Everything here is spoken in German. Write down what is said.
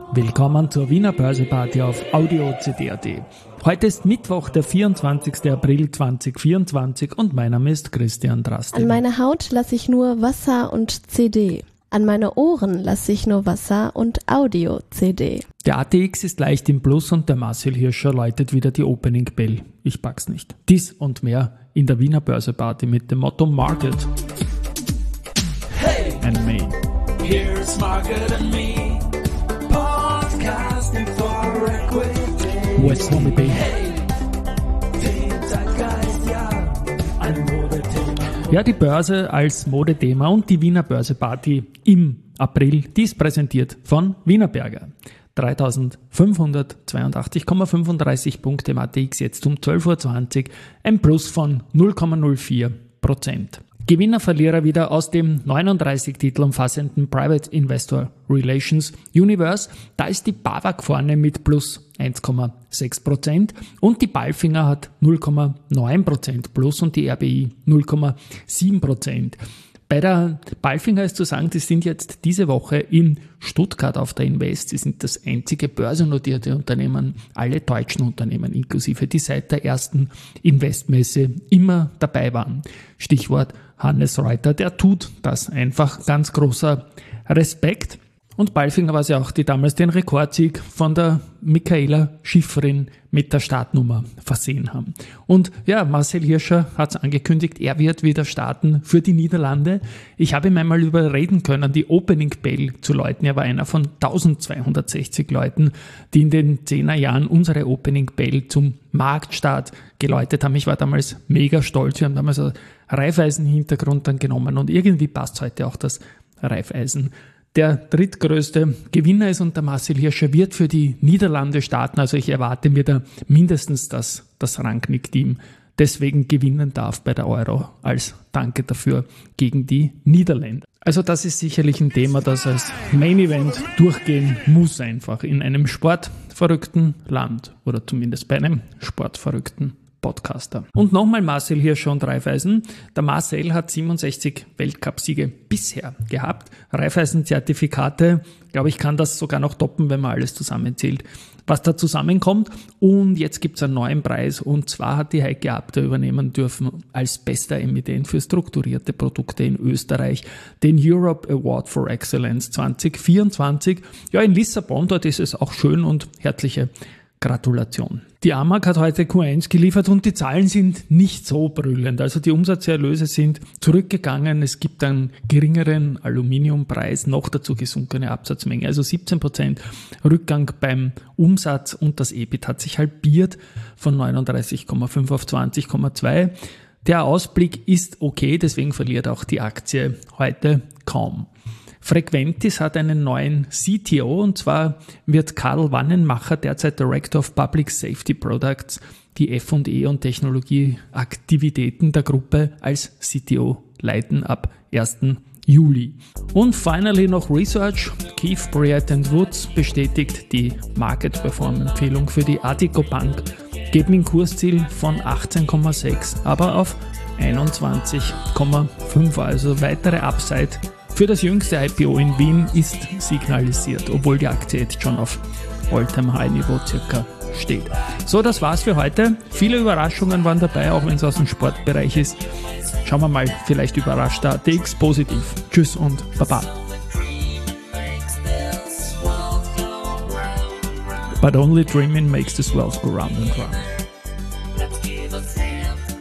Willkommen zur Wiener Börseparty auf Audio-CD.at. Heute ist Mittwoch, der 24. April 2024 und mein Name ist Christian Drastil. An meine Haut lasse ich nur Wasser und CD. An meine Ohren lasse ich nur Wasser und Audio-CD. Der ATX ist leicht im Plus und der Marcel Hirscher läutet wieder die Opening Bell. Ich pack's nicht. Dies und mehr in der Wiener Börseparty mit dem Motto Market and Me. Here's Market and Me, podcasting for equity. What's Homie Bay? Den Zeitgeist, ja, ein Modethema. Ja, die Börse als Modethema und die Wiener Börseparty im April, die ist präsentiert von Wienerberger. 3.582,35 Punkte im ATX jetzt um 12.20 Uhr, ein Plus von 0,04%. Gewinner, Verlierer wieder aus dem 39 Titel umfassenden Private Investor Relations Universe. Da ist die BAWAG vorne mit plus 1,6% und die Palfinger hat 0,9% plus und die RBI 0,7%. Bei der Palfinger ist zu sagen, die sind jetzt diese Woche in Stuttgart auf der Invest. Sie sind das einzige börsennotierte Unternehmen, alle deutschen Unternehmen inklusive, die seit der ersten Investmesse immer dabei waren. Stichwort Hannes Reuter, der tut das einfach. Ganz großer Respekt. Und Palfinger war es ja auch, die damals den Rekordsieg von der Michaela Schifrin mit der Startnummer versehen haben. Und ja, Marcel Hirscher hat es angekündigt, er wird wieder starten für die Niederlande. Ich habe ihn einmal überreden können, die Opening Bell zu läuten. Er war einer von 1260 Leuten, die in den 10er Jahren unsere Opening Bell zum Marktstart geläutet haben. Ich war damals mega stolz. Wir haben damals einen Raiffeisen-Hintergrund dann genommen und irgendwie passt heute auch das Raiffeisen. Der drittgrößte Gewinner ist und der Marcel Hirscher wird für die Niederlande starten. Also ich erwarte mir da mindestens, dass das Rangnick-Team deswegen gewinnen darf bei der Euro als Danke dafür gegen die Niederländer. Also das ist sicherlich ein Thema, das als Main Event durchgehen muss einfach in einem sportverrückten Land oder zumindest bei einem sportverrückten Podcaster. Und nochmal Marcel Hirscher und Raiffeisen. Der Marcel hat 67 Weltcupsiege bisher gehabt. Raiffeisen-Zertifikate, glaube ich, kann das sogar noch toppen, wenn man alles zusammenzählt, was da zusammenkommt. Und jetzt gibt es einen neuen Preis und zwar hat die Heike Abter übernehmen dürfen als bester Emittent für strukturierte Produkte in Österreich den Europe Award for Excellence 2024. Ja, in Lissabon, dort ist es auch schön und herzliche Gratulation. Die AMAG hat heute Q1 geliefert und die Zahlen sind nicht so brüllend. Also die Umsatzerlöse sind zurückgegangen. Es gibt einen geringeren Aluminiumpreis, noch dazu gesunkene Absatzmenge. Also 17% Rückgang beim Umsatz und das EBIT hat sich halbiert von 39,5 auf 20,2. Der Ausblick ist okay, deswegen verliert auch die Aktie heute kaum. Frequentis hat einen neuen CTO und zwar wird Karl Wannenmacher, derzeit Director of Public Safety Products, die F&E und Technologieaktivitäten der Gruppe als CTO leiten ab 1. Juli. Und finally noch Research. Keefe Bruyette & Woods bestätigt die Market-Perform-Empfehlung für die Addiko Bank, geht mit dem Kursziel von 18,6, aber auf 21,5, also weitere Upside. Für das jüngste IPO in Wien ist signalisiert, obwohl die Aktie jetzt schon auf All-Time-High-Niveau circa steht. So, das war's für heute. Viele Überraschungen waren dabei, auch wenn es aus dem Sportbereich ist. Schauen wir mal, vielleicht überrascht der ATX positiv. Tschüss und Baba. But only dreaming makes this world go round and round.